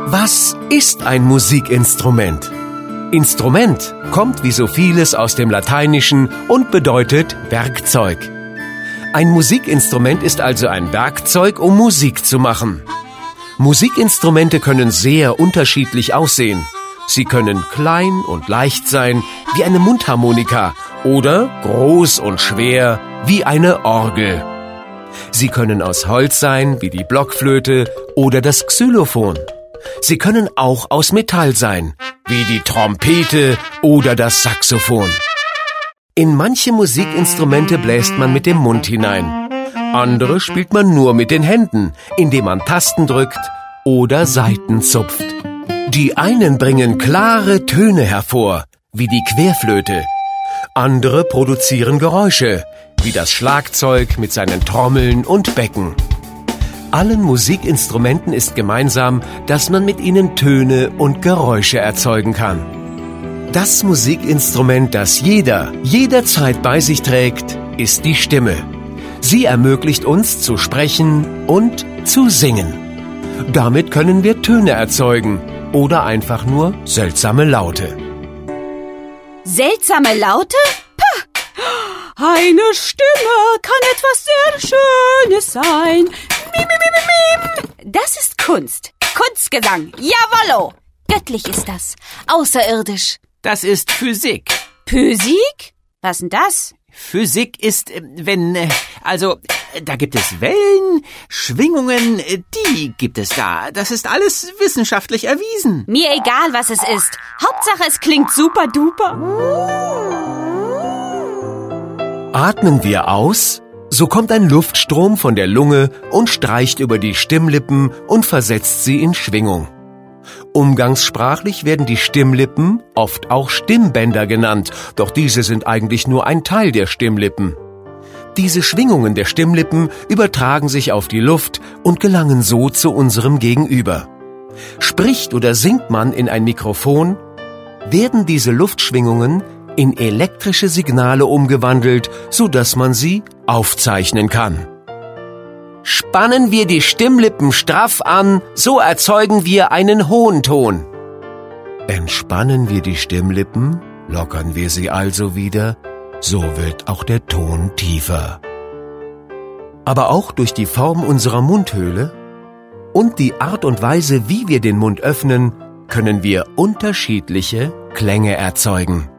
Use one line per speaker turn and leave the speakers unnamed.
Was ist ein Musikinstrument? Instrument kommt wie so vieles aus dem Lateinischen und bedeutet Werkzeug. Ein Musikinstrument ist also ein Werkzeug, um Musik zu machen. Musikinstrumente können sehr unterschiedlich aussehen. Sie können klein und leicht sein, wie eine Mundharmonika, oder groß und schwer, wie eine Orgel. Sie können aus Holz sein, wie die Blockflöte oder das Xylophon. Sie können auch aus Metall sein, wie die Trompete oder das Saxophon. In manche Musikinstrumente bläst man mit dem Mund hinein. Andere spielt man nur mit den Händen, indem man Tasten drückt oder Saiten zupft. Die einen bringen klare Töne hervor, wie die Querflöte. Andere produzieren Geräusche, wie das Schlagzeug mit seinen Trommeln und Becken. Allen Musikinstrumenten ist gemeinsam, dass man mit ihnen Töne und Geräusche erzeugen kann. Das Musikinstrument, das jeder jederzeit bei sich trägt, ist die Stimme. Sie ermöglicht uns zu sprechen und zu singen. Damit können wir Töne erzeugen oder einfach nur seltsame Laute.
Seltsame Laute? Pah! Eine Stimme kann etwas sehr Schönes sein. Mim, mim, mim, mim. Das ist Kunst. Kunstgesang. Jawollo. Göttlich ist das. Außerirdisch.
Das ist Physik.
Physik? Was denn das?
Physik ist, da gibt es Wellen, Schwingungen, die gibt es da. Das ist alles wissenschaftlich erwiesen.
Mir egal, was es ist. Hauptsache, es klingt super duper.
Atmen wir aus, so kommt ein Luftstrom von der Lunge und streicht über die Stimmlippen und versetzt sie in Schwingung. Umgangssprachlich werden die Stimmlippen oft auch Stimmbänder genannt, doch diese sind eigentlich nur ein Teil der Stimmlippen. Diese Schwingungen der Stimmlippen übertragen sich auf die Luft und gelangen so zu unserem Gegenüber. Spricht oder singt man in ein Mikrofon, werden diese Luftschwingungen in elektrische Signale umgewandelt, sodass man sie aufzeichnen kann. Spannen wir die Stimmlippen straff an, so erzeugen wir einen hohen Ton. Entspannen wir die Stimmlippen, lockern wir sie also wieder, so wird auch der Ton tiefer. Aber auch durch die Form unserer Mundhöhle und die Art und Weise, wie wir den Mund öffnen, können wir unterschiedliche Klänge erzeugen.